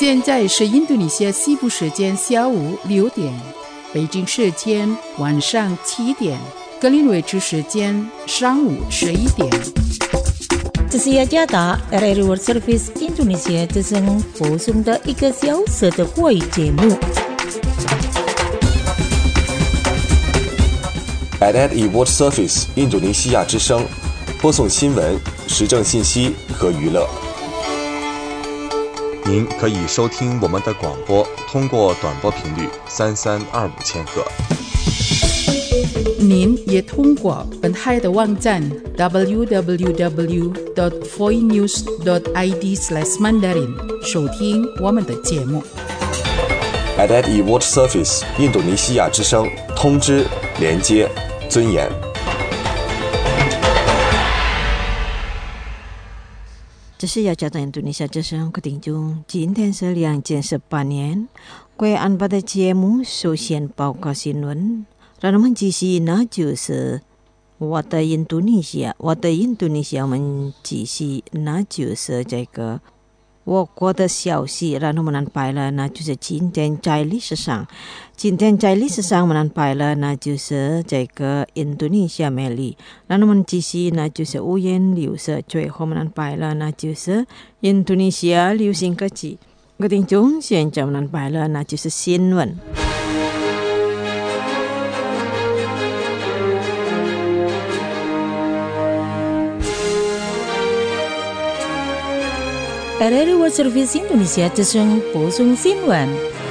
现在是印度尼西亚西部时间下午6点，北京时间晚上7点，格林威治时间上午11点。 这是雅加达 RRI World Service Indonesia 之声播送的1个小时的华语节目。 RRI World Service 印度尼西亚之声播送新闻、时政信息和娱乐。您可以收听我们的广播，通过短波频率3325千赫。 您也通过本台的网站 www.voinews.id/mandarin 收听我们的节目。 RRI World Service 印度尼西亚之声，通知、连接、尊严。 这是雅加达印度尼西亚之声各听众，今天是2018年贵安巴的节目首先报告新闻。让我们继续那就是我的印度尼西亚，我们继续那就是这个我国的消息，让我们安排了，那就是今天在历史上我们安排了，那就是这个印度尼西亚美丽，让我们继续那就是五颜六色，最后我们安排了，那就是印度尼西亚流行歌曲。各听众，现在我们安排了，那就是新闻。RRI World Service Indonesia 之声播送新闻。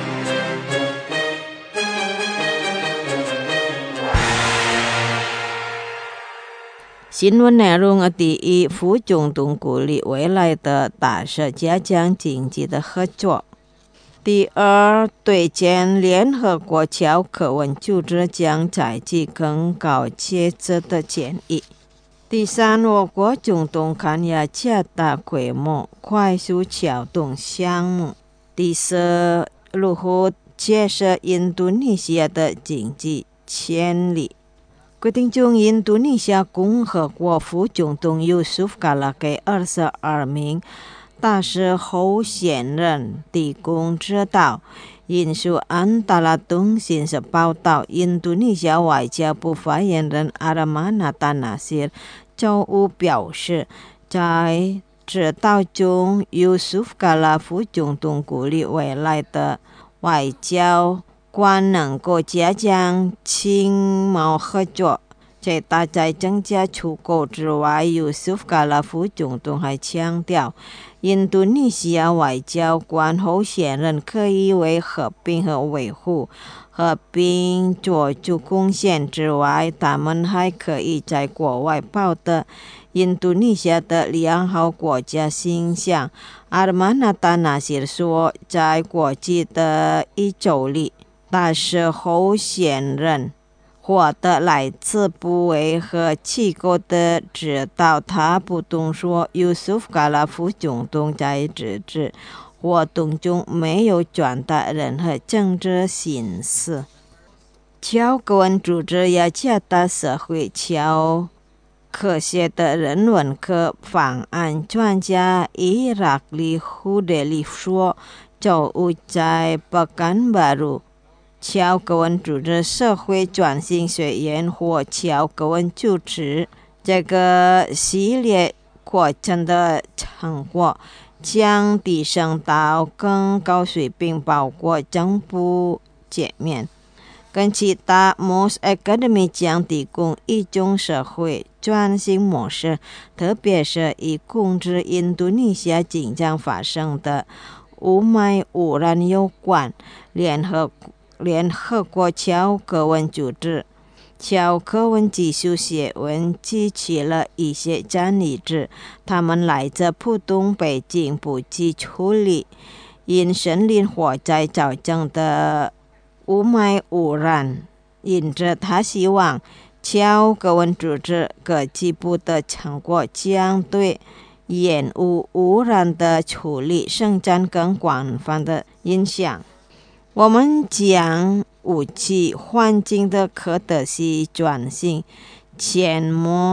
新闻内容第一，副总统鼓励未来的大使加强经济的合作。第二，对建联合国教科文组织将采取更高阶制的建议。第三，我国总统看要加大规模快速撬动项目。第四，如何建设印度尼西亚的经济潜力。各听众，印度尼西亚共和国副总统Yusuf Kala给22名大使候选人提供指导。引述安达拉通讯社报道，印度尼西亚外交部发言人Armana Tanasir周五表示，在指导中，Yusuf Kala副总统鼓励未来的外交官能够加强经贸合作。在大在增加出口之外，Yusuf Kala副总统还强调，印度尼西亚外交官候选人可以为和平和维护和平做出贡献之外，他们还可以在国外报得印度尼西亚的良好国家形象。Armana Tanasir说，在过去的1周里，大使候选人获得来自部委和机构的指导。他补充说，Yusuf Kala副总统在这次活动中没有传达任何政治信息。教科文组织要加大社会教科学的人文课方案。专家伊拉克里胡德里说，周五在Pekanbaru教科文组织社会转型学院或教科文组织这个系列过程的成果将提升到更高水平，包括政府界面跟其他 Most Academy 将提供一种社会转型模式，特别是以控制印度尼西亚即将发生的雾霾污染有关。联合国教科文组织教科文技术学院提起了一些战例子，他们来自浦东、北京，不计处理因森林火灾造成的雾霾污染。因此，他希望教科文组织各级部的成果将对烟雾污染的处理生产更广泛的影响。我们将武器环境的可得性转型，潜没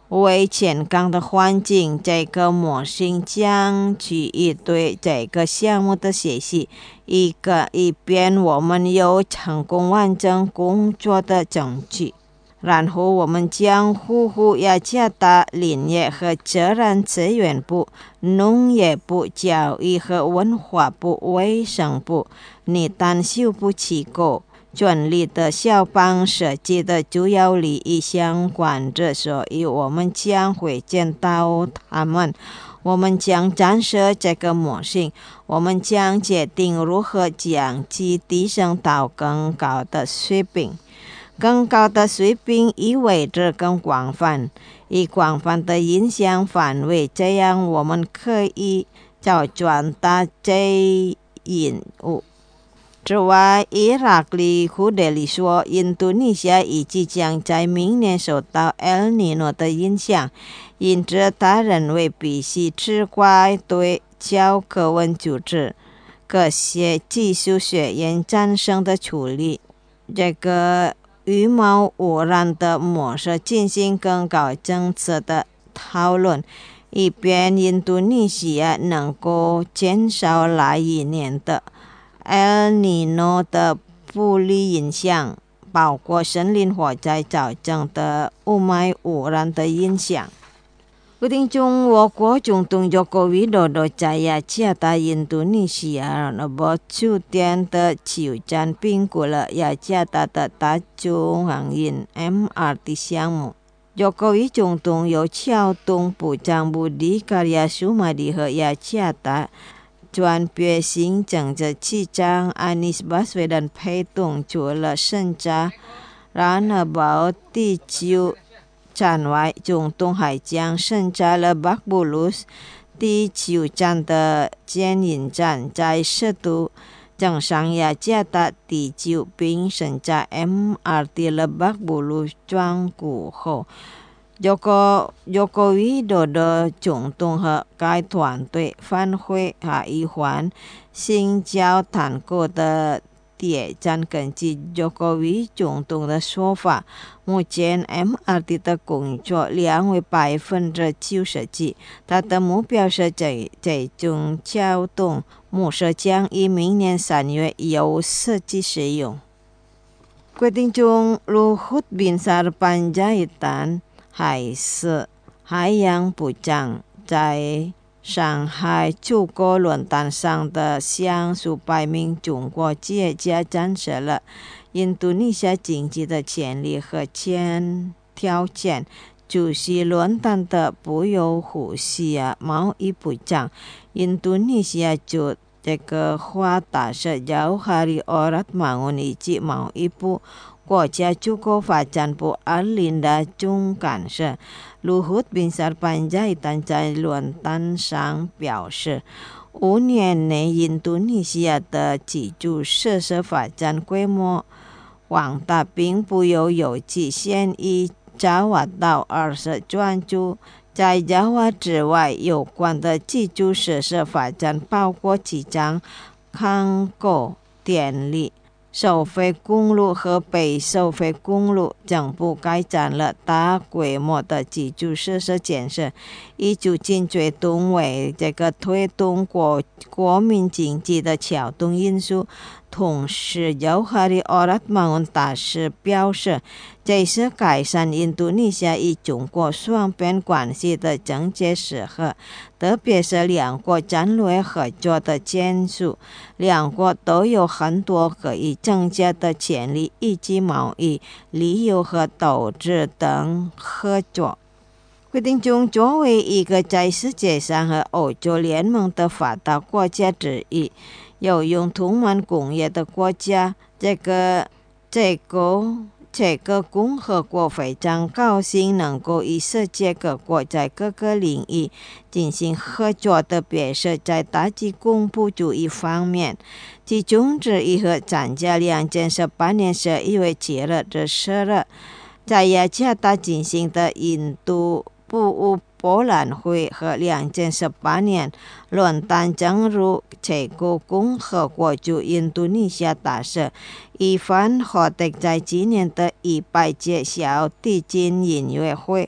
为健康的环境，这个模型将基于对这个项目的学习，以便我们有成功完成工作的证据。然后我们将呼吁雅加达林业和自然资源部、农业部、教育和文化部、卫生部、尼丹修部机构专利的小邦设计的主要利益相关者，所以我们将会见到他们。我们将展示这个模型，我们将决定如何将其提升到更高的水平。更高的水平意味着更广泛、以广泛的影响范围，这样我们可以找传达这任务。之外，伊拉克胡德里说，印度尼西亚预计将在明年受到 El Niño 的影响，因此他认为必须持快对较高温组织各些技术学院产生的处理这个羽毛污染的模式进行更高层次的讨论，以便印度尼西亚能够减少来一年的 El Niño 的不利影响，包括森林火灾造成的雾霾污染的影响。决定中，我国总统joko widodo在雅加达印度尼西亚酒店的球站评估了雅加达的大众航运 MRT 项目。Jokowi总统由交通部长Budi Karya Sumadi 和雅加达专别行政机长 Anies Baswedan 陪同做了审查。然而，第9站外，总统还将审查了巴布鲁斯第9站的监运站，在首都登上雅加达第9，并审查 MRT 了巴布鲁斯转股后，Joko Widodo 总统和该团队返回下一环新交谈过的铁站。根据 Jokowi 总统的说法，目前 MRT 的工作量为90%几，他的目标是这种交通模式将于明年3月有实际使用。决定中，Luhut Binsar Panjaitan 还是海洋部长在上海出国论坛上的向数百名中国企业家展示了印度尼西亚经济的潜力和挑战。主席论坛的不由呼吸贸易部长印度尼西亚驻这个华大社Jauhari Oratmangun以及贸易部国家出口发展部Arlinda总干事Luhut Binsar Panjaitan 在论坛上表示，5年内印度尼西亚的基础设施发展规模广大，并不有极限于爪哇岛，而是专注在爪哇之外有关的基础设施发展，包括机场、港口、电力、收费公路和被收费公路。政府开展了大规模的基础设施建设，以促进最动为这个推动国民经济的交通因素。同时，Jauhari Oratmangun 大使表示，这是改善印度尼西亚与中国双边关系的正确时刻，特别是两国战略合作的建树，两国都有很多可以增加的潜力，以及贸易、旅游和投资等合作。决定中，作为一个在世界上和欧洲联盟的发达国家之一，有用土曼工业的国家，这个共和国非常高兴能够与世界各国在各个领域进行合作，特别是在打击恐怖主义方面。其中之一和参加2018年11月7日至10日在雅加达进行的印度博览会和2018年论坛正如这个共和国驻印度尼西亚大使伊凡霍迪在今年的100届小提琴音乐会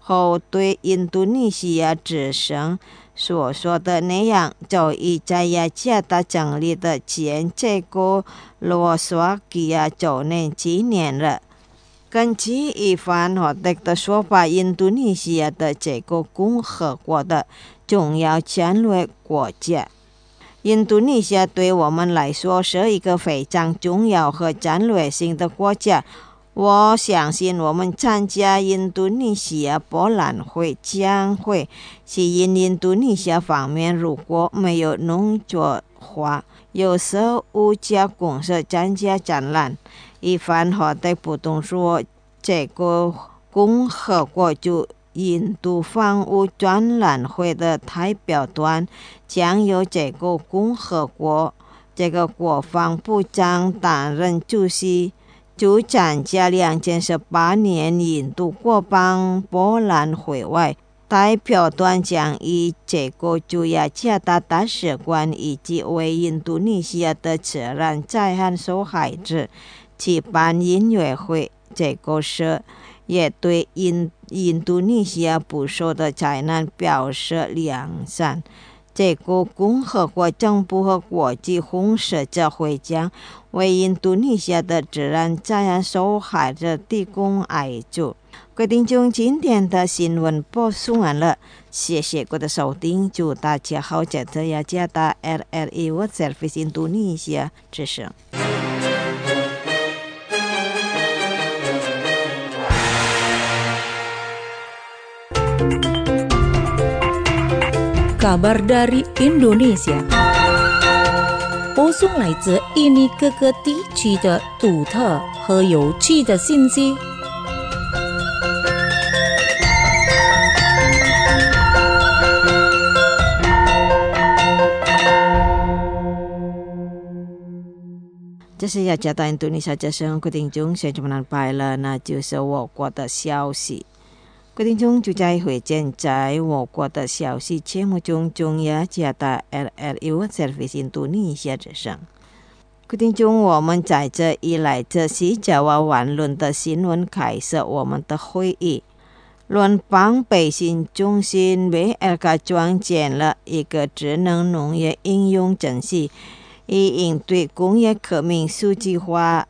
后对印度尼西亚之声所说的内容就已在雅加达整理的前这个罗斯瓦基亚9年纪念了。根据伊凡霍德的说法，印度尼西亚的这个共和国的重要战略国家。印度尼西亚对我们来说是一个非常重要和战略性的国家。我相信我们参加印度尼西亚博览会将会吸引印度尼西亚方面如果没有农作化，有15家公司参加展览。伊凡霍德补充说，这个共和国就印度防务展览会的代表团将由这个共和国这个国防部长担任主席。就参加2018年印度国邦博览会外，代表团将以这个驻雅加达大使馆以及为印度尼西亚的自然灾害受害者举办音乐会。这个事也对印度尼西亚不受的灾难表示良善。这个共和国政府和国际红十字会将为印度尼西亚的自然灾害受害者提供援助。各位听众，今天的新闻播送完了，谢谢各位的收听，祝大家好，这是雅加达 RRI World Service 印度尼西亚之声。 Kabar dari Indonesia， 播送来自印尼各个地区的独特和有趣的信息。 这是雅加达印度尼西亚之声，各位听众，现在们拜了，那就是我国的消息。各位听众，就在会见在我国的消息节目中，中雅加达 RRI World Service 印度尼西亚之声。各位听众，我们在这一来自西爪哇湾论的新闻开始我们的会议。联邦培训中心为2创建了一个智能农业应用程序，以应对工业革命数字化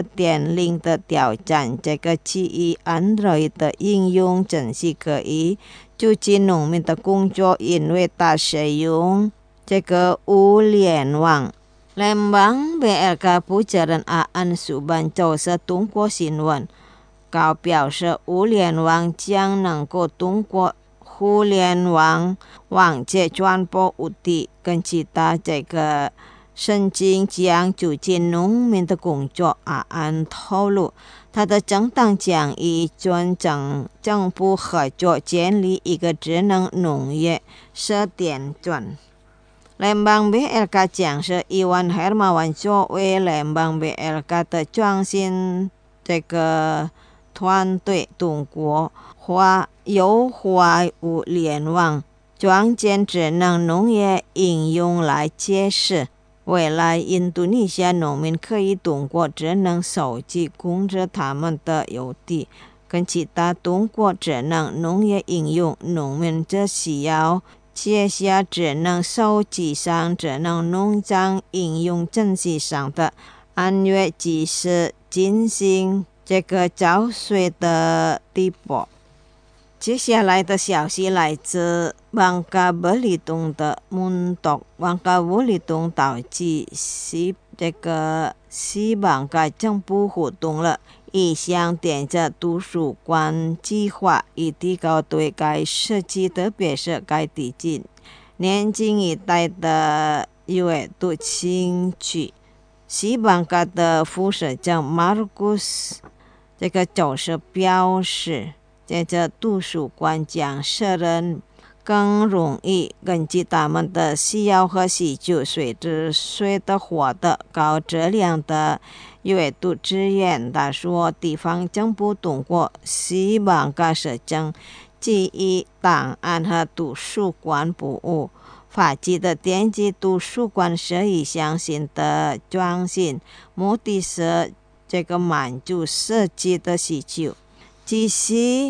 4.0 的挑战。这个基于 Android 的应用程序可以促进农民的工作，因为它使用这个物联网。联邦 BLK 负责人阿安苏班就是通过新闻告表示，物联网将能够通过互联网网界传播物体，跟其他这个申请将促进农民的工作。阿安透露，他的政党将与专政府合作建立一个智能农业试点站。联邦 BLK 将是伊万赫尔马万作为联邦 BLK 的创新这个团队通过优化物联网创建智能农业应用来解释，未来印度尼西亚农民可以通过智能手机控制他们的邮递，跟其他通过智能农业应用，农民则需要接下智能手机上智能农场应用程序上的按月计时进行这个浇水的地步。接下来的消息来自旺加布里东的muntok。旺加布里东导致西旺加政府活动了一项电子图书馆计划，以提高对该社区，特别是该地区年轻一代的阅读兴趣。西旺加的副市长马尔古斯这个就是表示，这图书馆将使人更容易根据他们的需要和需求，随着获得高质量的阅读资源。他说，地方政府通过西旺加市政基于档案和图书馆服务发起的电子图书馆是一项新的创新，目的是这个满足社区的需求。继续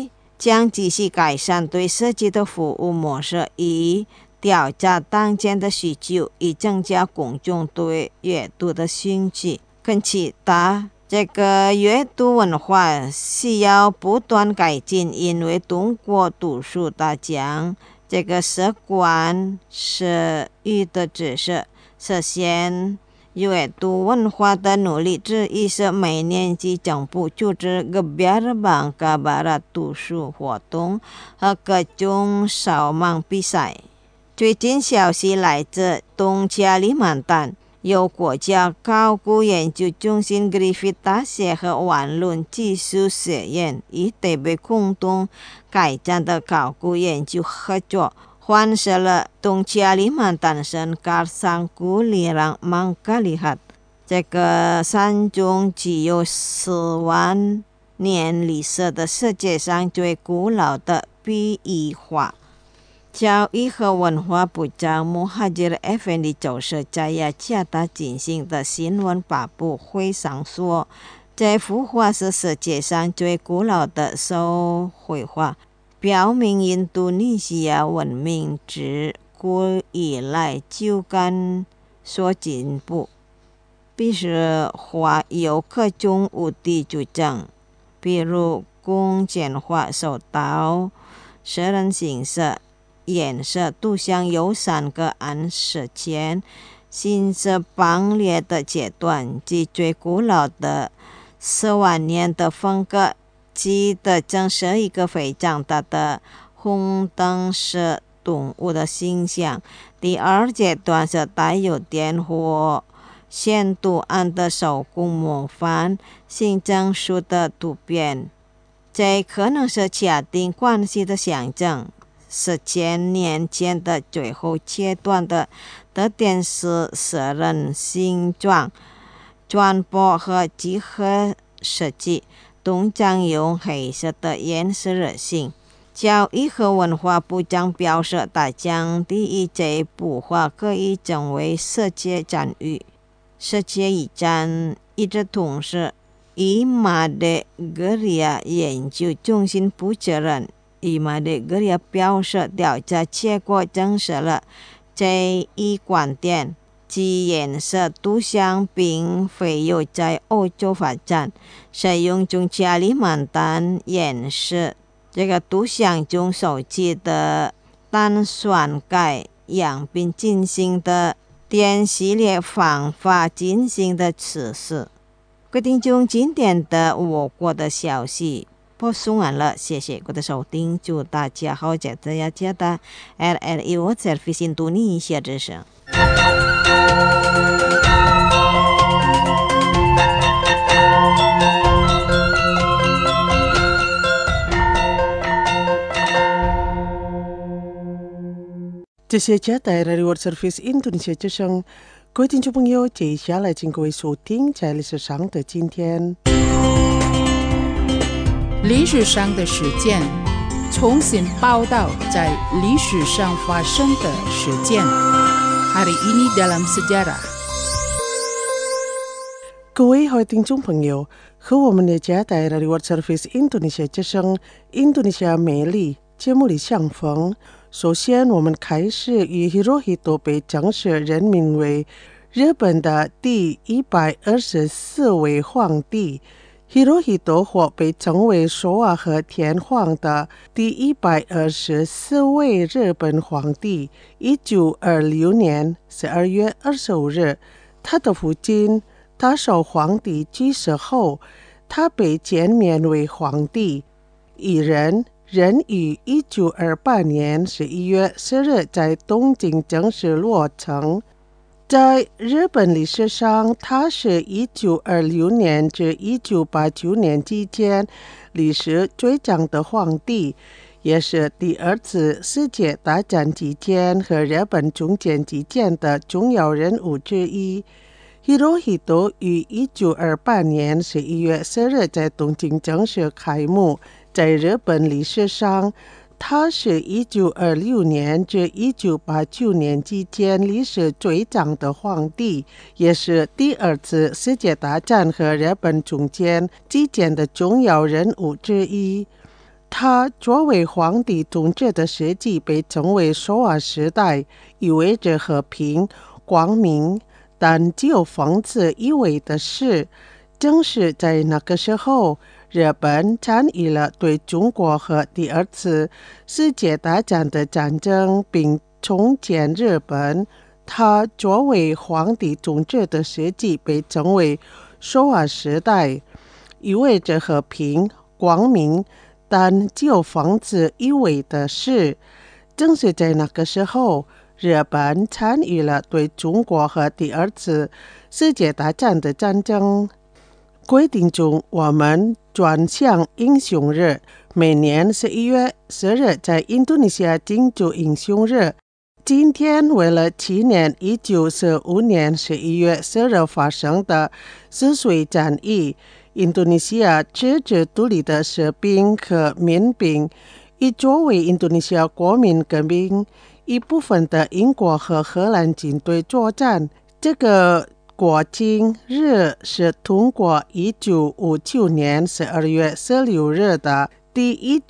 将继续改善对设计的服务模式，以调查当前的需求，以增加公众对阅读的兴趣。跟其他这个阅读文化需要不断改进，因为通过读书大将这个习惯是语的知识，实现阅读文化的努力之一是每年级政府组织Gebiar Bangka Barat 读书活动和各种扫盲比赛。最近消息来自东加里曼丹，由国家考古研究中心 Griffith 大学和万伦技术学院与台北共同开展的考古研究合作，换设了东加里曼丹省 Karsangku Lirang Mangkalihat 这个山中具有4万年历史的世界上最古老的壁艺画。教育和文化部长穆哈吉尔 Effendi 就是在雅加达进行的新闻发布会上说，这幅画是世界上最古老的手绘画，表明印度尼西亚文明自古以来就敢所进步。必须画有各种无敌主张，比如弓箭画手刀、摄人形色、颜色都像有3个暗示前形式崩裂的阶段，即最古老的4万年的风格，即的正是一个非常大的红灯式动物的形象。第2阶段是带有点或线图案的手工模范形证书的图片，这可能是家庭关系的象征。4000年前的最后阶段的特点是4人形状、转播和几何设计，通常用黑色的颜色热性。教育和文化部长表示，他将第一这幅画可以成为世界赞誉。世界遗产与此同时，以马德格里亚研究中心负责人以马德格里亚表示，调查结果证实了这一观点，即颜色图像并非有在欧洲发展，使用中加里曼丹颜色这个图像中收集的单酸钙样并进行的电系列方法进行的测试。各位听众，今天的我国的消息播送完了，谢谢各位的收听，祝大家好，在这雅加达 RRI World Service Indonesia 之声。 这些家在 RRI World Service Indonesia 之声，各位听众朋友，接下来请各位收听在历史上的今天。 历史上的事件，重新报道在历史上发生的事件。Hari ini dalam sejarah。 各位好听众朋友，和我们的家在 RRI World Service Indonesia 之声印度尼西亚美丽节目里相逢。首先，我们开始与 Hirohito 被正式任命为日本的第124位皇帝。Hirohito 或被称为首尔和天皇的第124位日本皇帝。1926年12月25日，他的父亲大寿皇帝去世后，他被减免为皇帝。一人于1928年11月10日在东京正式落成。在日本历史上，他是1926年至1989年之间历史最长的皇帝，也是第2次世界大战期间和日本中间期间的重要人物之一。Hirohito 于1928年11月10日在东京正式开幕。在日本历史上，他是1926年至1989年之间历史最长的皇帝，也是第2次世界大战和日本中间之间的重要人物之一。 他作为皇帝统治的时期被称为首尔时代，意味着和平、光明，但具有讽刺意味的是，正是在那个时候，日本参与了对中国和第二次世界大战的战争，并重建日本。他作为皇帝统治的时期被称为首尔时代，意味着和平、光明，但具有讽刺意味的是，正是在那个时候，日本参与了对中国和第二次世界大战的战争。规定中，我们转向英雄日，每年11月10日在印度尼西亚庆祝英雄日。今天为了纪念1945年11月10日发生的淞水战役，印度尼西亚自治独立的士兵和民兵，以作为印度尼西亚国民革命一部分的英国和荷兰军队作战。这个国庆日是通过1959年12月16日的第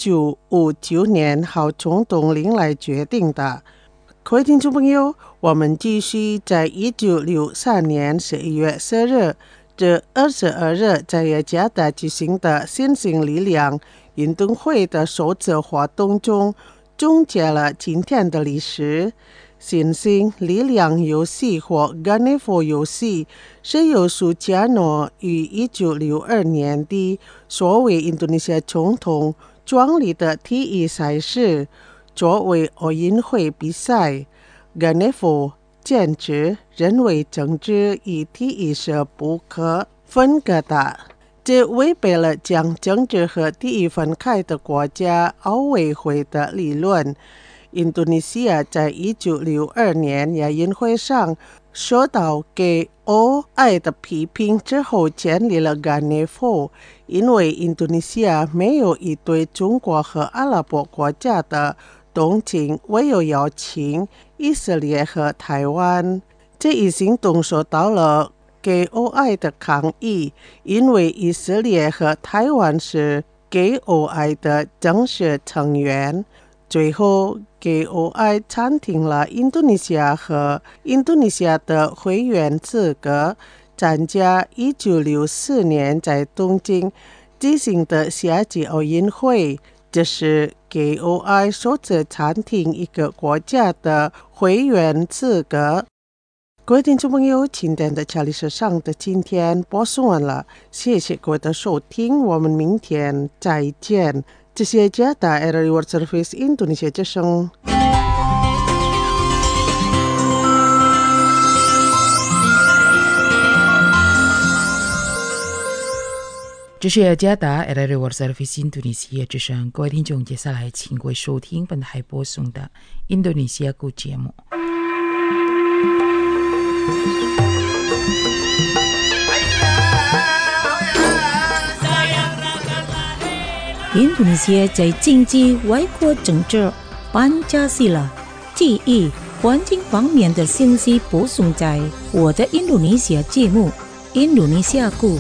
1959年号总统令来决定的。各位听众朋友，我们继续在1963年11月10日至22日在雅加达举行的新兴力量运动会的首次活动中，总结了今天的历史。新兴力量游戏或 Ganevo 游戏是由苏加诺于1962年底作为印度尼西亚总统创立的体育赛事，作为奥运会比赛。Ganevo 简直认为政治与体育是不可分割的，这违背了将政治和体育分开的国家奥委会的理论。印度尼西亚在1962年亚运会上受到给欧爱的批评之后建立了 Ganevo， 因为印度尼西亚没有一对中国和阿拉伯国家的动静，唯有邀请以色列和台湾。这一行动受到了给欧爱的抗议，因为以色列和台湾是给欧爱的正式成员。最后，给欧爱暂停了印度尼西亚和印度尼西亚的会员资格，参加1964年在东京举行的夏季奥运会。这是给欧爱首次暂停一个国家的会员资格。各位听众朋友，今天的查理时尚的今天播送完了，谢谢各位的收听，我们明天再见。这是加拿大 RRI World Service Indonesia 之声。 这是加拿大 RRI World Service Indonesia 之声。各位听众，接下来请各位收听本台播送的印度尼西亚语节目。 印度尼西亚在经济、外国政治、班加西拉、体育、环境方面的信息播送在我的印度尼西亚节目《印度尼西亚故》。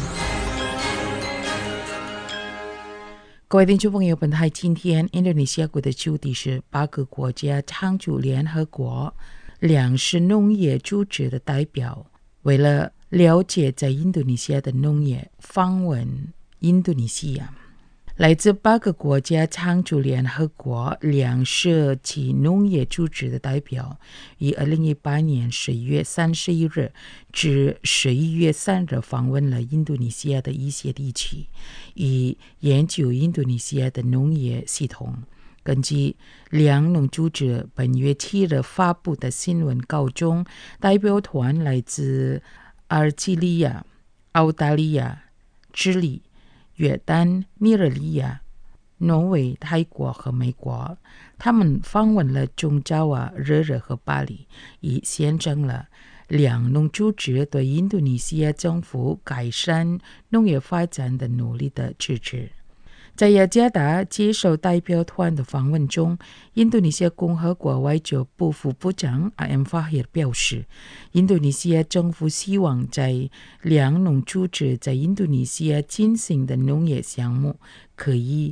各位听众朋友，本台今天印度尼西亚国的主题是8个国家常驻联合国粮食农业组织的代表，为了了解在印度尼西亚的农业，访问印度尼西亚。来自8个国家常驻联合国粮食及农业组织的代表，于2018年11月31日至11月3日访问了印度尼西亚的一些地区，以研究印度尼西亚的农业系统。根据粮农组织本月7日发布的新闻稿中，代表团来自阿尔及利亚、澳大利亚、智利、约旦、尼日利亚、挪威、泰国和美国。他们访问了中爪哇、热热和巴黎，以见证了粮农组织对印度尼西亚政府改善农业发展的努力的支持。在雅加达接受代表团的访问中，印度尼西亚共和国外交部副部长阿姆法希尔表示，印度尼西亚政府希望在粮农组织在印度尼西亚进行的农业项目可以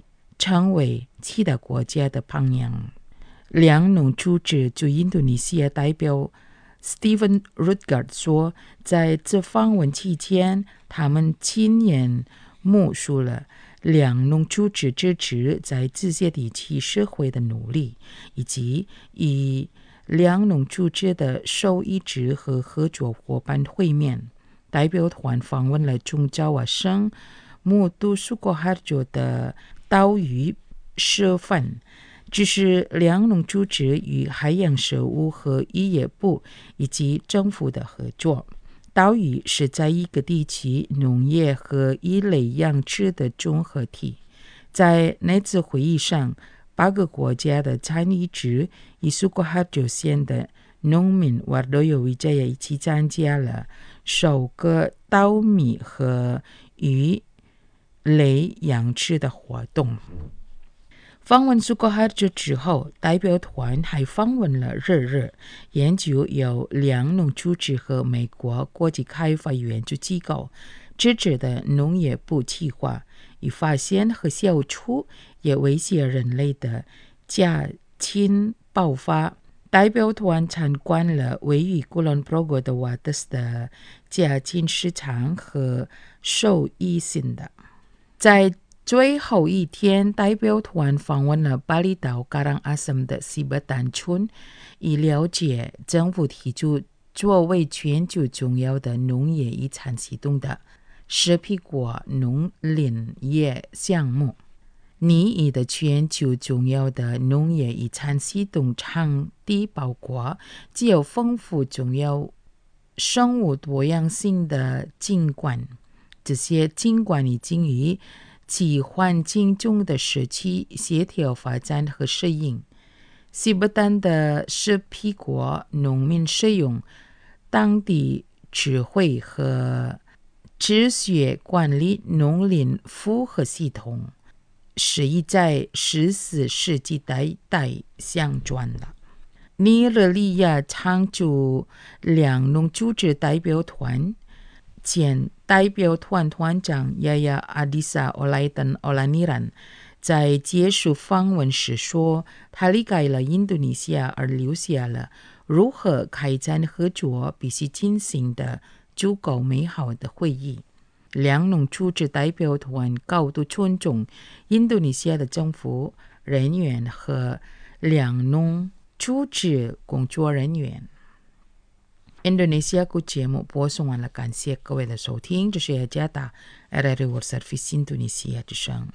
成为其他国家的榜样。两农组织驻印度尼西亚代表 Stephen Rutgard 说，在这访问期间，他们亲眼目睹了两农组织支持在这些地区社会的努力，以及与两农组织的受益者和合作伙伴会面。代表团访问了中爪哇省木都苏果哈州的岛屿社份，这是两农组织与海洋生物和渔业部以及政府的合作。岛屿是在一个地区农业和鱼类养殖的综合体。在那次会议上，8个国家的参与者与苏果哈州县的农民Wardoyo Wijaya一起参加了首个稻米和鱼类养殖的活动。访问苏果哈州之后，代表团还访问了日日，研究由两农组织和美国国际开发援助机构支持的农业部计划，以发现和消除也威胁人类的家禽爆发。代表团参观了位于Kulon Progo的瓦特斯的家禽市场和兽医性的。在最后一天，代表团访问了巴厘岛Karangasem的Sibatan村，以了解政府提出作为全球重要的农业遗产系统的石皮果农林业项目。拟议的全球重要的农业遗产系统场地包括具有丰富重要生物多样性的景观，这些景观已经与其环境中的社区协调发展和适应。西伯丹的石皮果农民使用当地智慧和哲学管理农林复合系统，是已在14世纪代相传了。尼日利亚常驻两农组织代表团前代表团团长Yaya Adisa Olaitan Olaniran在结束访问时说，他离开了印度尼西亚而留下了如何开展合作必须进行的足够美好的回忆。两农组织代表团高度尊重印度尼西亚的政府人员和两农组织工作人员。印度尼西亚节目播送完了，感谢各位的收听，这是雅加达 RRI World Service 印度尼西亚之声。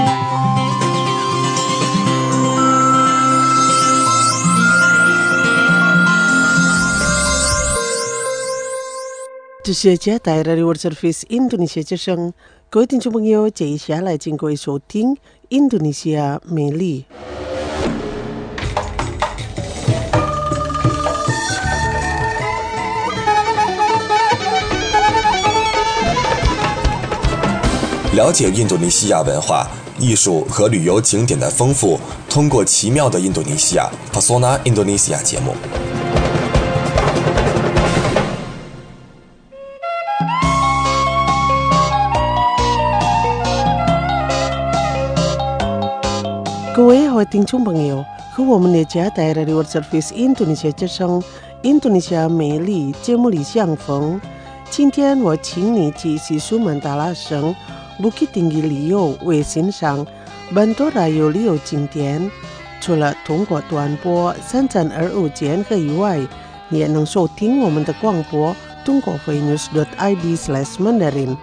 这是雅加达 RRI World Service 印度尼西亚之声。各位听众朋友，接下来请各位收听印度尼西亚美丽。 了解印度尼西亚文化、艺术和旅游景点的丰富，通过奇妙的印度尼西亚 Pesona Indonesia 节目。 各位好听众朋友，和我们的家带来的 World Service 印度尼西亚之声印度尼西亚美丽节目里相逢。今天我请你去西苏门答腊省Bukit Tinggi旅游，为欣赏Bantorayo旅游景点。除了通过短波3325千赫以外，你也能收听我们的广播，通过 voinews.id/Mandarin。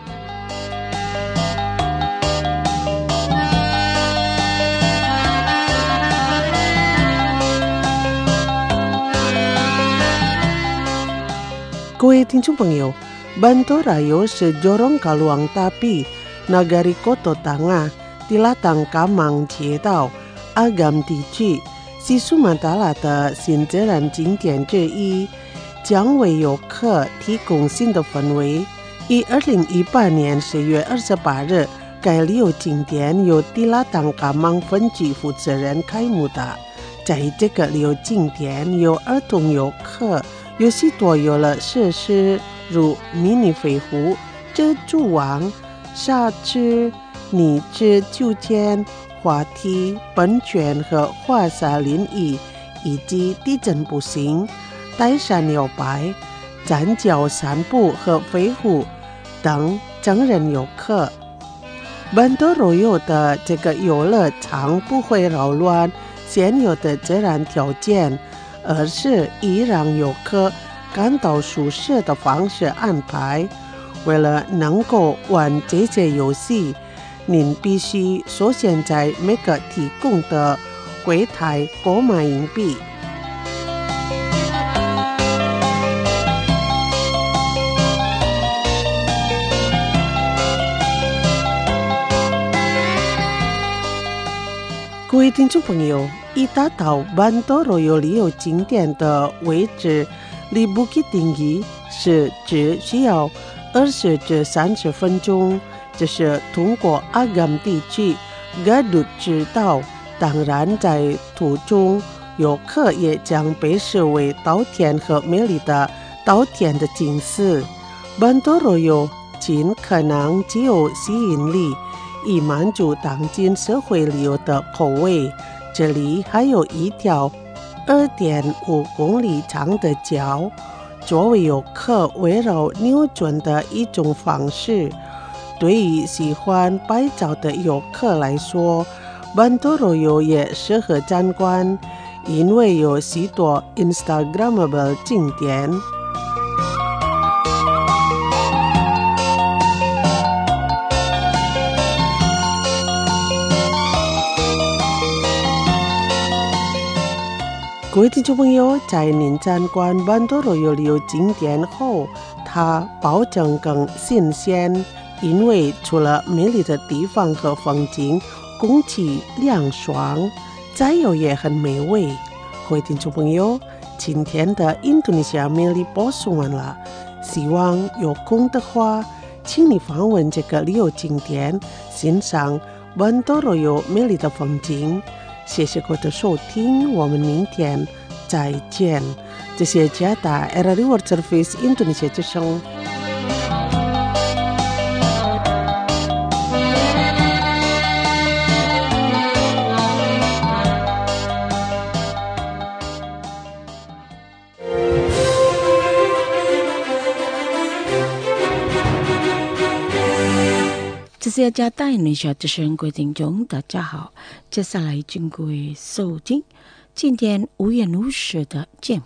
各位听众朋友，Bantorayo是Jorong Kaluang Tapi Nagari Koto Tengah di Latang Kamang 街道Agam 地区，西苏门答腊的新自然景点之一，将为游客提供新的氛围。于2018年10月28日，该旅游景点由di Latang Kamang 分局负责人开幕的。在这个旅游景点，有儿童游客，有许多游乐设施，如迷你飞壶、蜘蛛网、沙池、泥质秋千、 滑梯、喷泉和华沙林椅，以及地震步行、带山摇摆、站脚散步和飞虎等成人游客。Bandarroyo 的这个游乐场不会扰乱现有的自然条件，而是以让游客感到舒适的方式安排。为了能够玩这些游戏，您必须首先在每个提供的柜台购买硬币。各位听众朋友，一达到Bandarroyo旅游景点的位置离Bukit Tinggi是只需要20至30分钟，这是通过阿甘地区Gadut支道。当然在途中，游客也将被视为稻田和美丽的稻田的景色。Bandarroyo尽可能具有吸引力，以满足当今社会旅游的口味。这里还有一条2.5公里长的桥，作为游客围绕扭转的一种方式。对于喜欢拍照的游客来说，Bandarroyo也适合参观，因为有许多 Instagrammable 景点。各位听众朋友，在您参观Bandarroyo旅游景点后，它保证更新鲜，因为除了美丽的地方和风景，空气凉爽，菜肴也很美味。各位听众朋友，今天的印度尼西亚美丽播送完了，希望有空的话，请你访问这个旅游景点，欣赏Bandarroyo美丽的风景。谢谢各位的收听，我们明天再见。这是加达 RRI World Service Indonesia 之声。 这是加大印度尼西亚之声各位听众，大家好。接下来请各位收听今天无言无事的节目。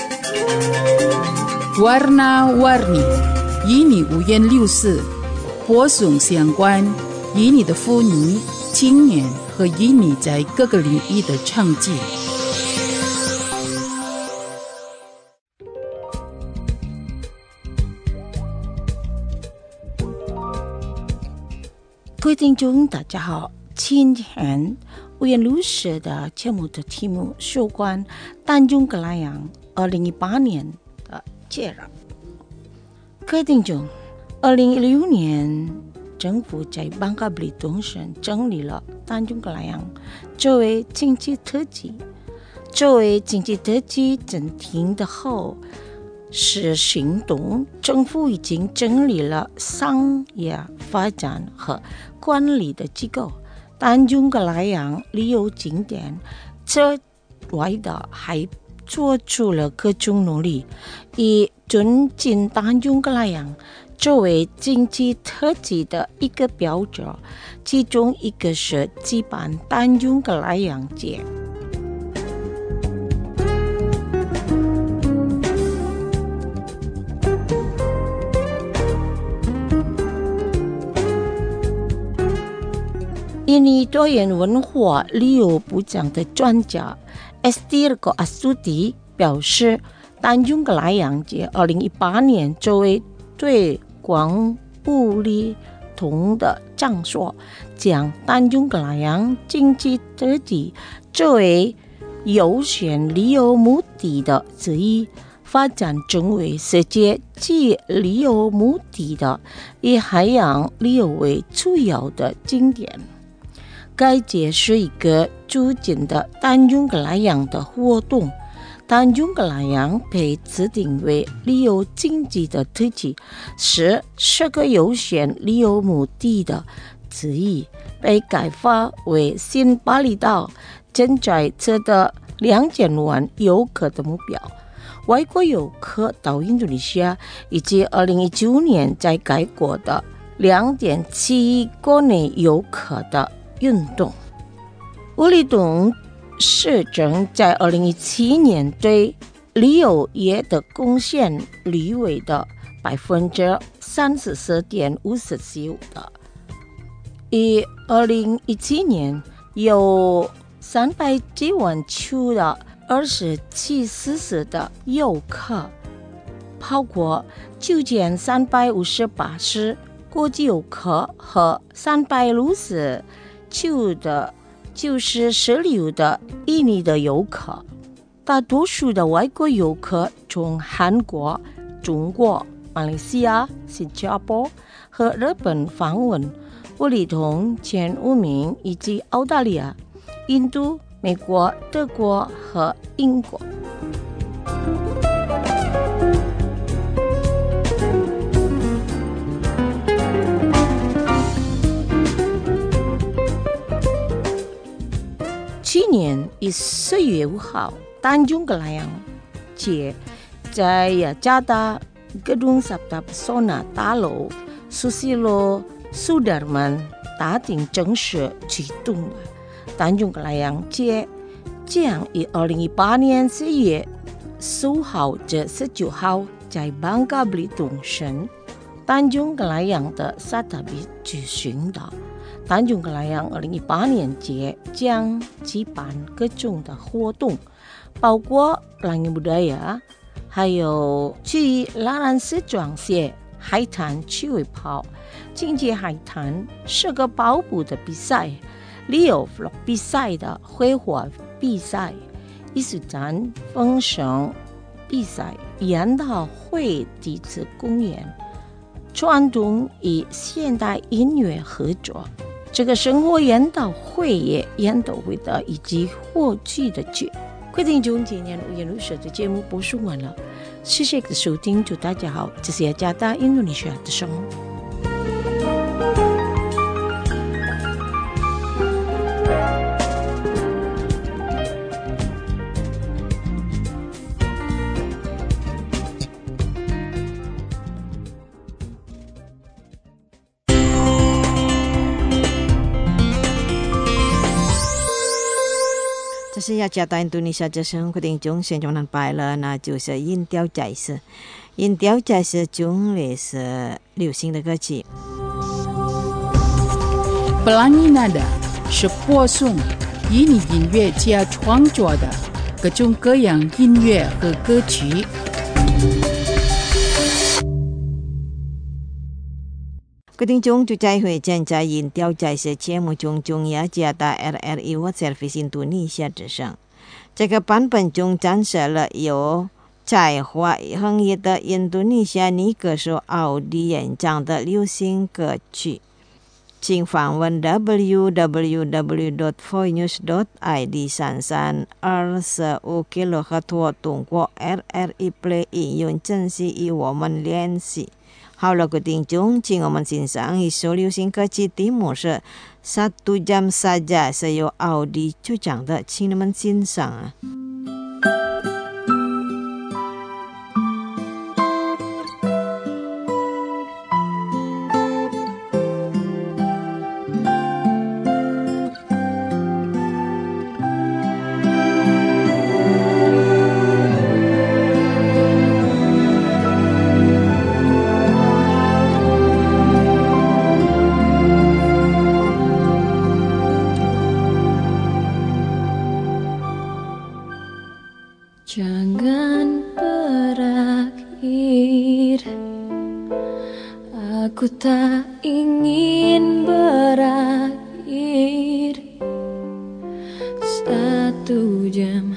Warna-warni， 与你五颜六色，播送相关与你的妇女、青年和与你在各个领域的倡进。 各位听众大家好，今天无言无事的节目的题目是有关丹中格拉扬2018年的介绍。各位听众，2016年政府在邦加布里东省成立了丹中格拉扬作为经济特区。作为经济特区暂停的后是行动，政府已经成立了商业发展和管理的机构。丹中格拉扬旅游景点之外的还做出了各种努力，以尊敬丹中格拉扬作为经济特区的一个标志，其中一个是举办丹中格拉扬节。印尼多元文化旅游部长的专家 Estirko Astuti 表示，丹中格拉扬节2018年作为推广不利同的场所，将丹中格拉扬经济特区作为优先旅游目的的之一，发展成为世界级旅游目的的以海洋旅游为主要的景点。该节是一个促进的丹中格拉扬的活动。丹中格拉扬被指定为旅游经济的特区，是10个优先旅游目的的之一。 被改发为新巴厘岛正在测的2000万游客的目标。外国游客到印度尼西亚以及2019年在该国的2.7亿国内游客的运动。乌里东市政在2017年对旅游业的贡献率为的34.54%的。以2017年有300万出的27的游客，包括9358是国际游客和369的16的印尼的游客。大多数的外国游客从韩国、中国、马来西亚、新加坡和日本访问，乌里通前5名以及澳大利亚、印度、美国、德国和英国。去年4月5号，丹中格莱阳节在雅加达Gedung Sabta Pesona大楼Susilo Sudarman大厅正式启动了。丹中格莱阳节将于2018年4月15号至19号在Bangka Belitung省丹中格莱阳的沙塔比举行的。丹中格莱阳2018年节将举办各种的活动，包括pelangi budaya，还有去拉兰斯装卸海滩趣味跑、经济海滩、10个跑步的比赛、旅游 vlog 比赛的绘画比赛、艺术展、风声比赛、研讨会、地质公园、传统与现代音乐合作。这个生活研讨会也研讨会的以及获取的剧。各位听众，今年5月60的节目播送完了，谢谢收听，祝大家好，这是雅加达印度尼西亚的声。这是雅加达印度尼西亚之声，各位听众，现在能拜了，那就是音调解释。音调解释中也是流行的歌曲。 Pelangi Nada 是播送印尼音乐家创作的各种各样音乐和歌曲。 各位聽眾，就再會正在音調解釋節目中雅加達 RRI World Service 印度尼西亞之聲。這個版本中展示了由在華行業的印度尼西亞女歌手奧迪演唱的流行歌曲。請訪問 www.voinews.id 3325kHz 或通過 RRI Play 應用程式與我們聯繫。好了，各位聽眾，請我們欣賞一首流行歌曲，題目是 Satu Jam Saja， 是由奧迪主唱的，請你們欣賞啊。 Jangan berakhir, aku tak ingin berakhir. 1 jam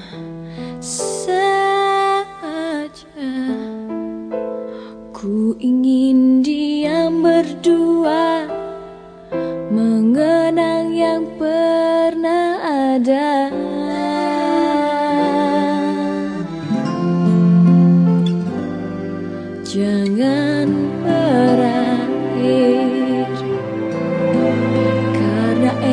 saja, ku ingin diam berdua, mengenang yang pernah ada. Jangan berakhir, karena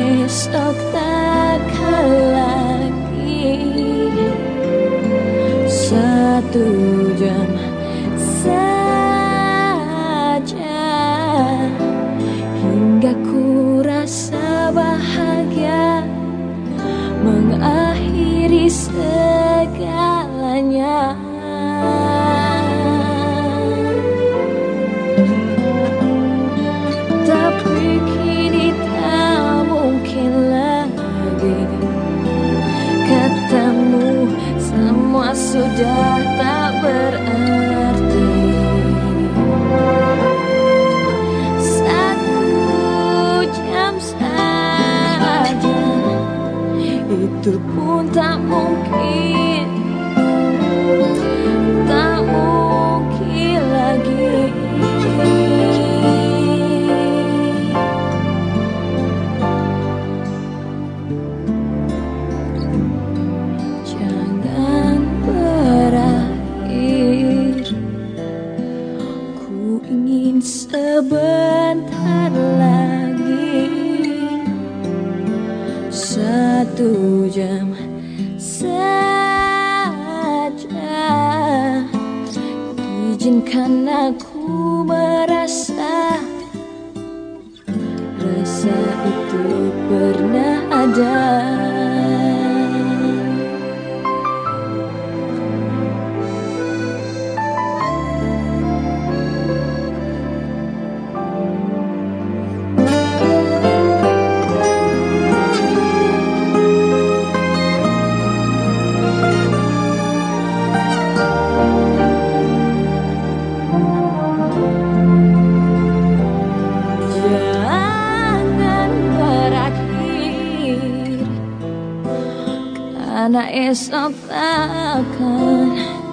itu pun tak mungkin lagi. Jangan berakhir, ku ingin sebentar lagi, 1 jam saja. Izinkan aku merasa rasa itu pernah ada. Karena esok takkan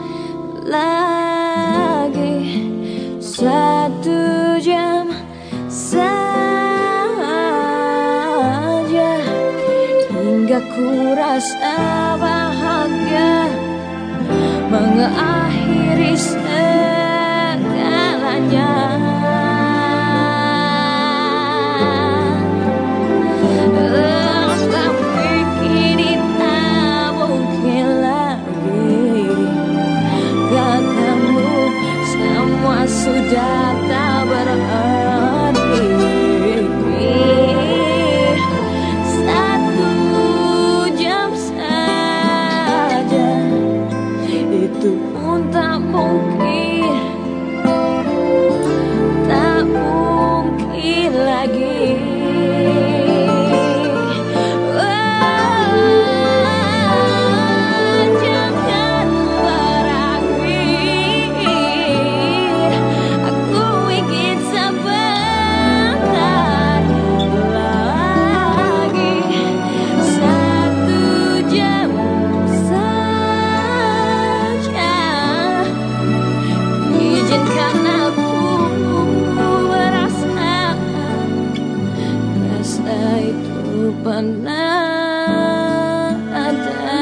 lagi, 1 jam saja, hingga ku rasa bahagia mengakhiri segalanya. Sudah tak berarti, 1 jam saja, itu pun tak mungkin lagi. Pernah ada.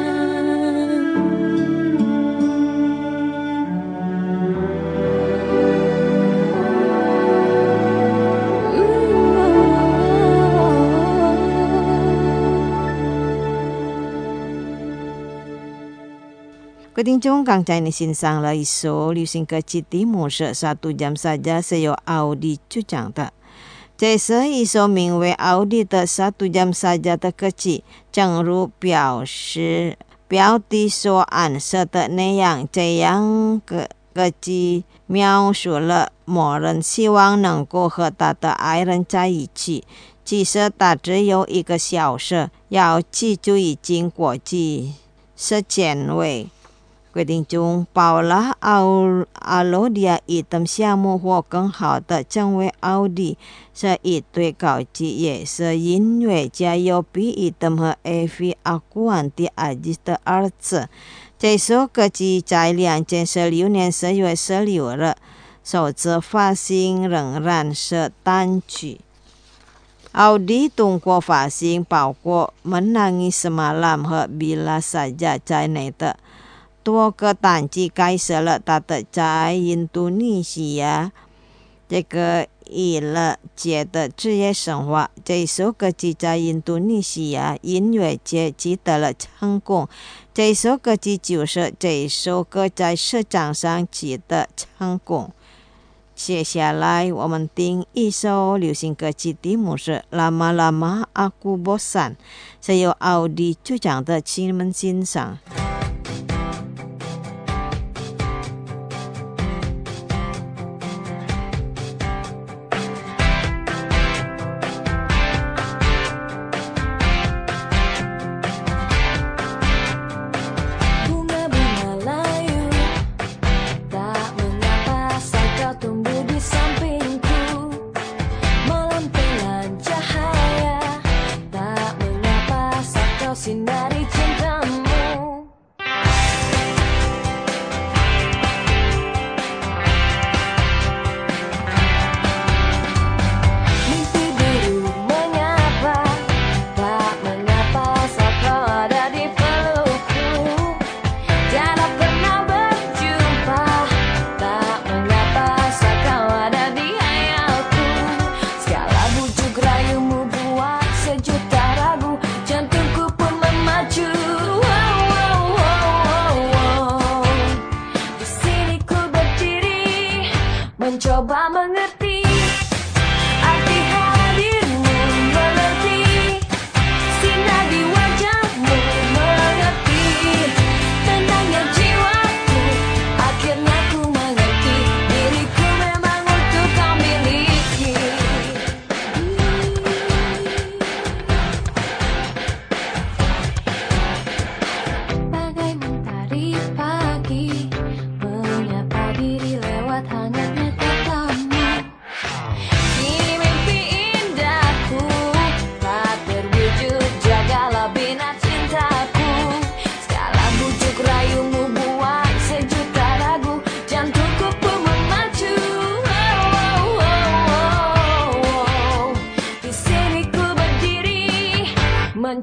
Quý thính chúng càng trai này xin sang là số lưu sinh cơ chi tí mùa sợ 1 jam saja saya Audi chu chẳng tak.这是一首名为奥迪的1 jam saja的歌曲，正如标题所暗示的那样，这样歌曲描述了某人希望能够和他的爱人在一起，其实他只有一个小事，要记住已经过去时间位。规定中包了阿罗迪亚一等项目或更好的成为奥迪，是一对高级也是音乐家有比一等和艾菲阿古安的儿子的儿子。这首歌曲在2016年10月16日首次发行，仍然是单曲。奥迪通过发行包括 Menangis Semalam 和 Bila Saja 在内的多个单曲，开始了他的在印度尼西亚这个娱乐界的职业生活。这首歌曲在印度尼西亚音乐界取得了成功。这首歌曲就是这首歌在市场上取得成功。接下来我们听一首流行歌曲，题目是 Lama Lama Aku Bosan， 是由奥迪主唱的，请你们欣赏。 Sinar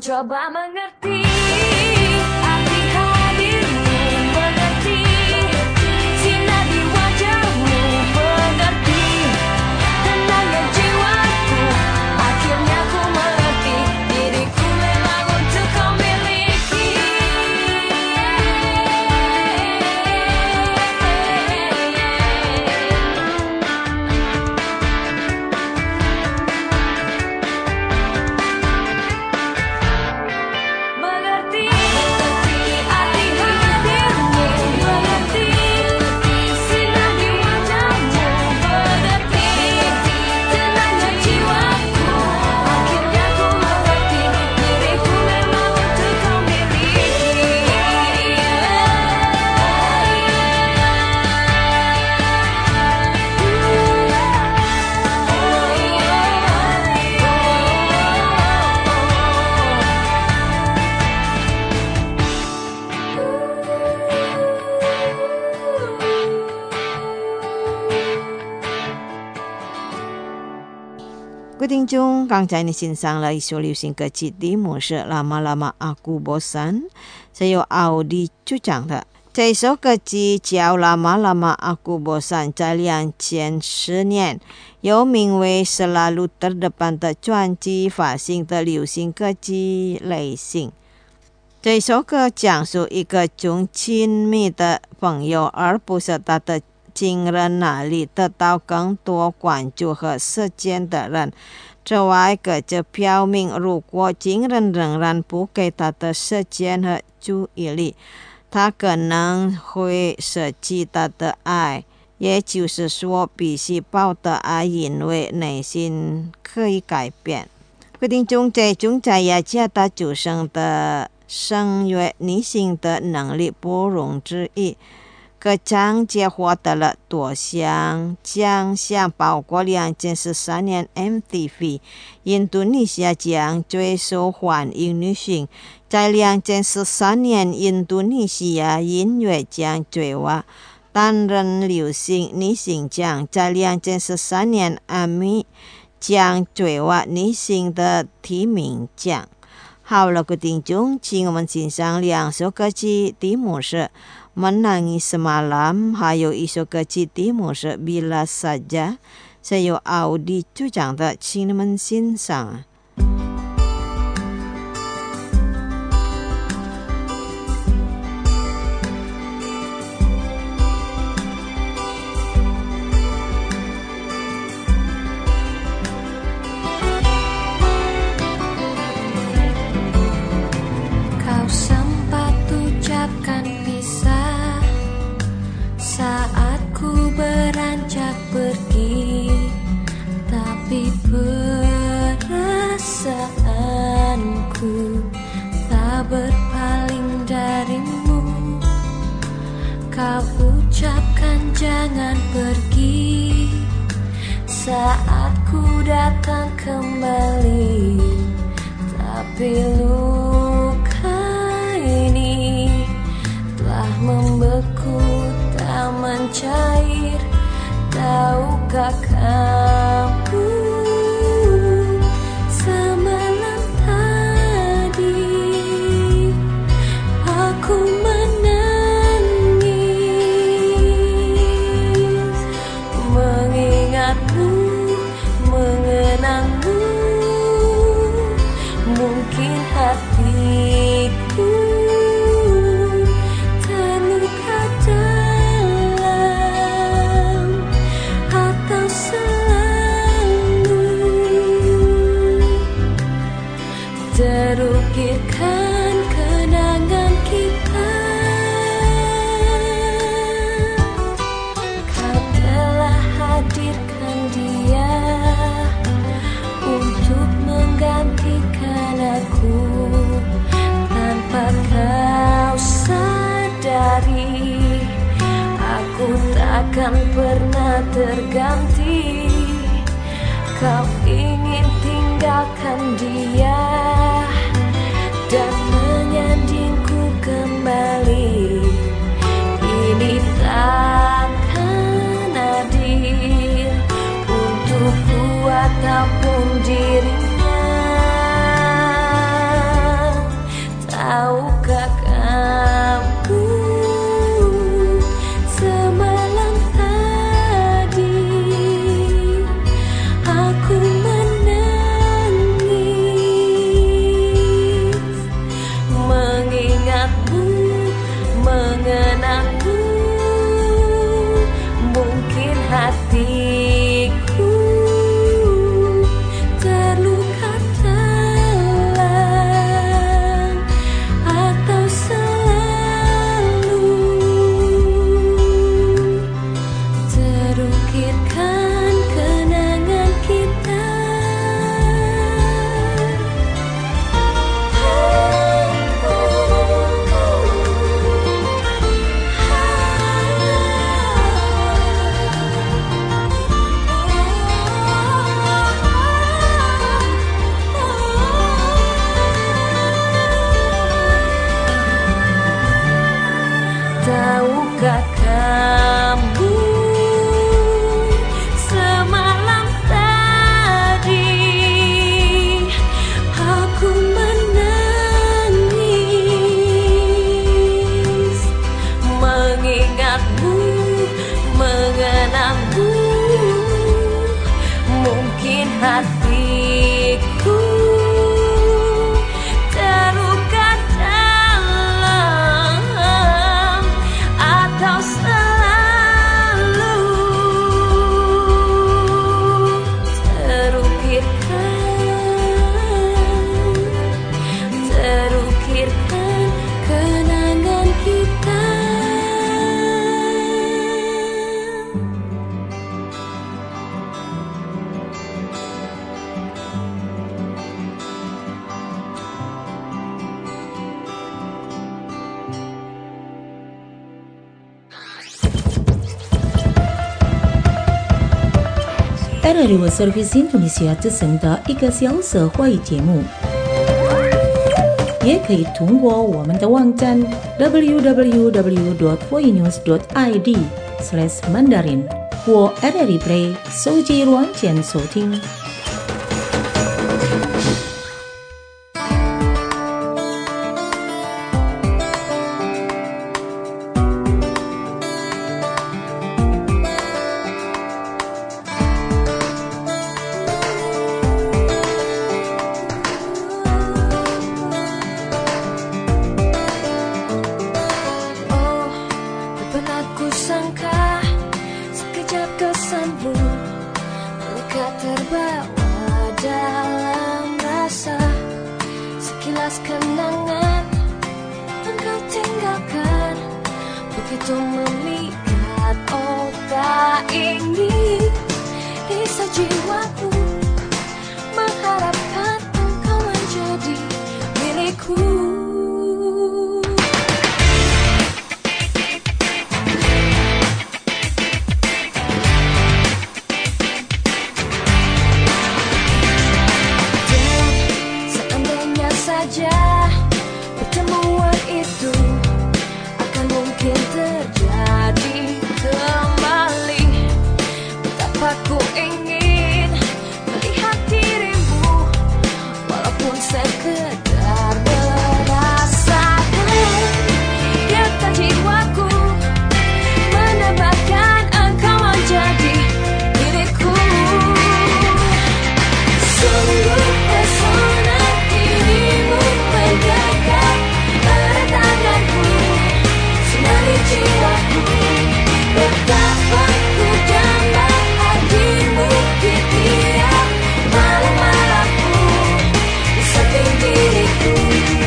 coba mengerti arti hadirmu, mengerti sinar di wajahmu, mengerti tenangnya jiwaku. Akhirnya ku mengerti diriku memang untuk kau miliki. Mengerti arti hadirmu, mengerti sinar di wajahmu, mengerti tenangnya jiwaku. Akhirnya ku mengerti diriku memang untuk kau miliki. 各位听众，刚才你欣赏了一首流行歌曲，题目是《Lama-lama Aku Bosan》，是由奥迪主唱的。这首歌曲叫《Lama-lama Aku Bosan》，在2010年由名为《Selalu Terdepan》的专辑发行的流行歌曲类型。这首歌讲述一个从亲密的朋友，而不是他的情人那里得到更多关注和时间的人。这外歌就表明，如果情人仍然不给他的时间和注意力，他可能会舍弃他的爱。也就是说，必须抱的爱，因为内心可以改变。各位听众，这种在雅加达出生的声乐女性的能力不容置疑。歌唱界获得了多项奖项，包括2013年 MTV 印度尼西亚奖最受欢迎女性，在2013年印度尼西亚音乐奖最佳担任流行女性奖，在2013年艾米奖最佳女性的提名奖。好了，各位听众，请我们欣赏两首歌曲，题目是Menangis Semalam， 还有一首歌曲题目是 Bila Saja， 是由奥迪主唱的，请你们欣赏。 Kau sempat ucapkan pisah saat ku beranjak pergi, tapi perasaanku tak berpaling darimu. Kau ucapkan jangan pergi saat ku datang kembali, tapi luka ini telah membeku, tak mencair. Tahukah kamu semalam tadi aku menangis, mengingatmu, mengenangmu. Mungkin hatiku terluka dalam atau selalu terukirkan kenangan kita. Kau telah hadirkan dia untuk menggantikan aku, tanpa kau sadari aku takkan pernah terganti. Kau ingin tinggalkan dia dan menyandingku kembali. Ini takkan adil untukku ataupun dirinya. Tahukah kamu semalam tadi aku menangis, mengingatmu, mengenangmu. Mungkin hatiku terluka dalam atau selalu terukirkan kenangan kita. Tahukah kamu semalam tadi aku menangis, mengingatmu, mengenangmu. Mungkin hatiku terluka dalam atau selalu terukirkan kenangan kita. RRI Service Indonesia 之声的一个小时华语节目，也可以通过我们的网站 www.voinews.id/mandarin 或 RRI Play 手机软件收听。 Kenangan engkau tinggalkan begitu memikat. Oh, tak ingin kisah jiwaku mengharapkan engkau menjadi milikku. Pertemuan itu akan mungkin terjadi kembali. Betapa ku ingin melihat dirimu, walaupun sekedar merasakan getar jiwaku menambahkan engkau menjadi milikku. Sungguh pesona dirimu mendekat pada tanganku, sinari jiwaku. Betapa ku damba hadirmu di tiap malam-malamku, di samping diriku.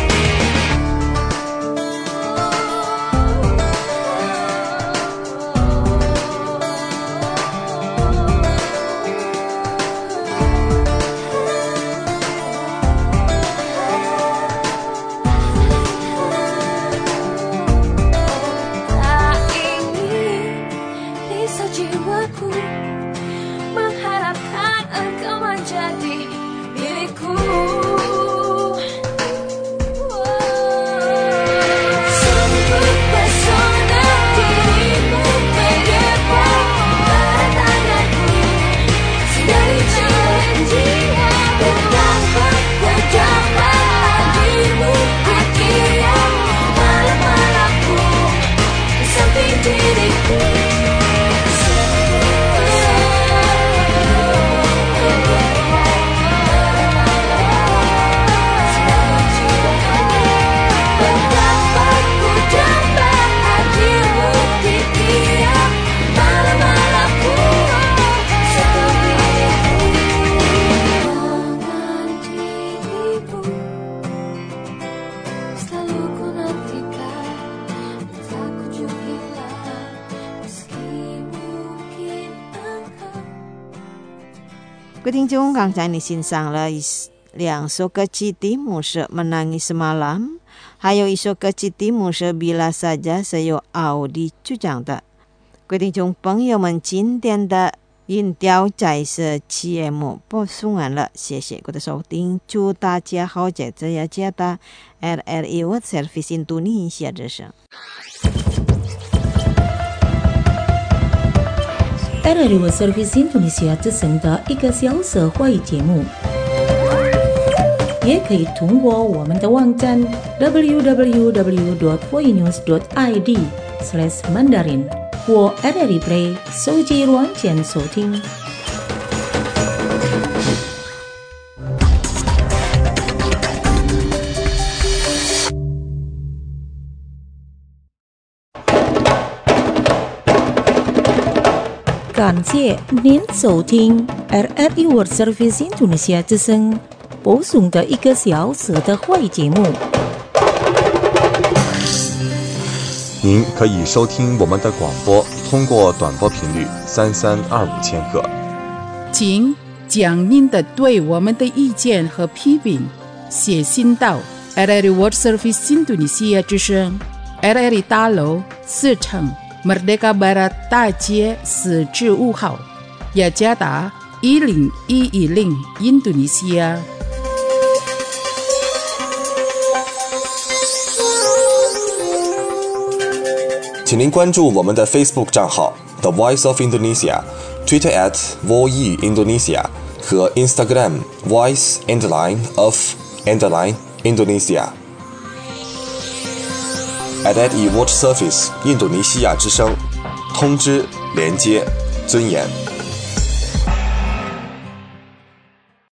Jiwaku mengharapkan engkau menjadi milikku. Sungguh pesona dirimu mendekat pada tanganku, sinari jiwa. Betapa ku damba hadirmu di tiap 各位听众，刚才你欣赏了2首歌曲，题目是 Menangis Semalam， 还有一首歌曲题目是 Bila Saja， 是由奥迪主讲的。各位听众朋友们，今天的音调在是节目播送完了，谢谢各位的收听，祝大家好，在这也接到 RRI World Service Indonesia 之声。 RRI World Service Indonesia 之声的1个小时华语节目，也可以通过我们的网站 www.voinews.id/mandarin 或 RRI Play 手机软件收听。感谢您收听 RRI World Service Indonesia 之声播送的1个小时的华语节目。 您可以收听我们的广播，通过短波频率3325千赫。 请将您的对我们的意见和批评写信到 RRI World Service Indonesia 之声 RRI 大楼4层Merdeka Barat 大街4至5号，雅加达10110 Indonesia。 请您关注我们的 Facebook 账号 The Voice of Indonesia， Twitter @VOE Indonesia 和 Instagram Voice_of_Indonesia。RRI World Service 印度尼西亚之声，通知、连接、尊严。